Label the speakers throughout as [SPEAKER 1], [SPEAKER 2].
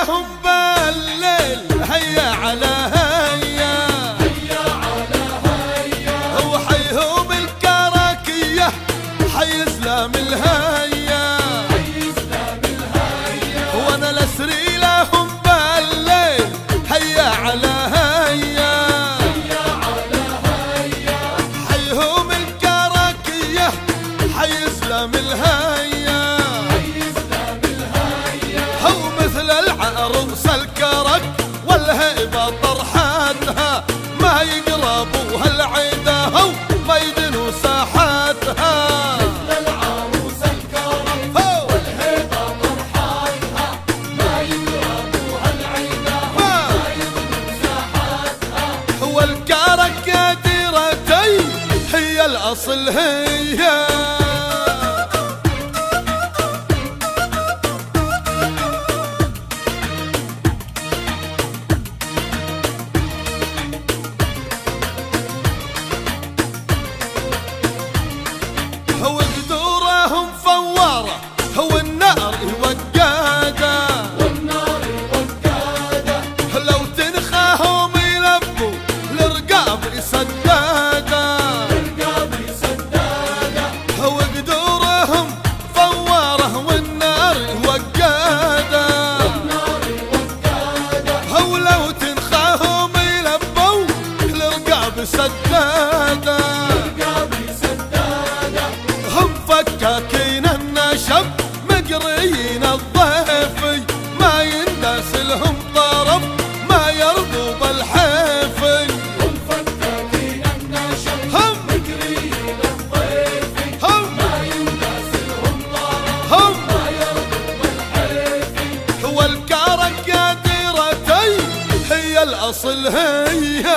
[SPEAKER 1] لهم بالليل هيا على هيا هو حيهم الكراكية حي اسلام الهيا وانا الاسري لهم بالليل هيا على هيا حيهم الكراكية حي اسلام الهيا هو مثل العروس الكرك والهيبة طرحاتها ما يقربوها العيدة هو ما يدنوا ساحاتها
[SPEAKER 2] مثل العروس الكرك والهيبة طرحاتها ما يقربوها العيدة ما يدنوا ساحاتها
[SPEAKER 1] هو الكرك يا ديرتي هي الأصل هي هو قدورهم فوارة هو النار وقادة لو تنخاهم يلبوا الرقاب سدادة هو قدورهم فوارة والنار وقادة هو لو تنخاهم يلبوا الرقاب سدادة فكاكين النشب مقريين الضيفي ما ينداس لهم طرف ما يرضوا بالحيفي
[SPEAKER 2] هم فكاكين النشب مقريين الضيفي ما ينداس لهم طرف ما يرضوا بالحيفي
[SPEAKER 1] هو الكرك يا ديرتي هي الأصل هي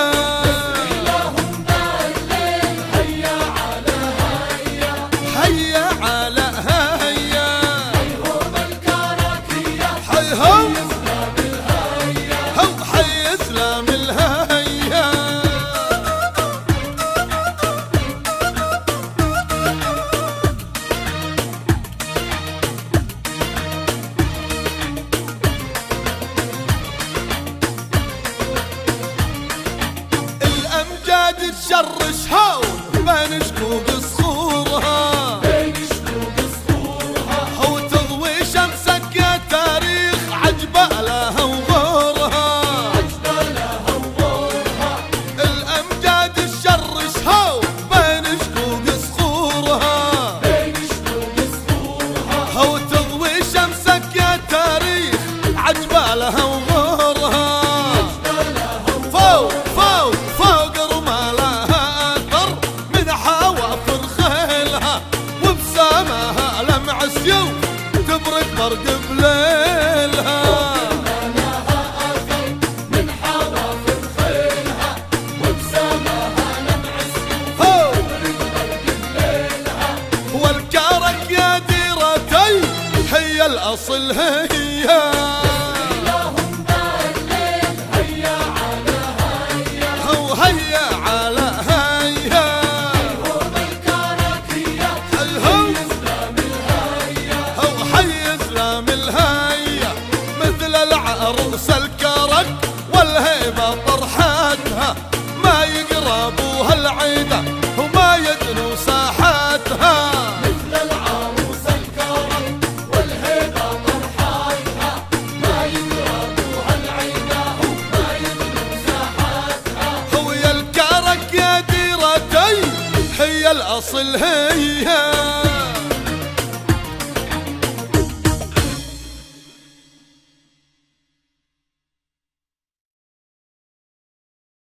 [SPEAKER 1] تشرش هون بين شقوق صخورها هو تضوي شمسك يا تاريخ عجبة لها وغورها الأمجاد تشرش هون بين شقوق صخورها هو تضوي شمسك يا تاريخ عجبة لها وغورها فوق فوق فوق تبرق برق بليلها
[SPEAKER 2] من حوافر خيلها وابسامها لمع السيوف تبرق برق بليلها
[SPEAKER 1] والكرك يا ديرتي هي الأصل هي
[SPEAKER 2] لهم بالليل هيا على هيا
[SPEAKER 1] هو هيا على هيا
[SPEAKER 2] هم الكراكية
[SPEAKER 1] الهم مثل العروس الكرك والهيبة طرحاتها ما يقربوها العيدة وما يدنوا ساحاتها
[SPEAKER 2] مثل العروس الكرك والهيبة طرحاتها ما يقربوها العيدة وما يدنوا ساحاتها
[SPEAKER 1] هو يا الكرك يا ديرتي هي الأصل هي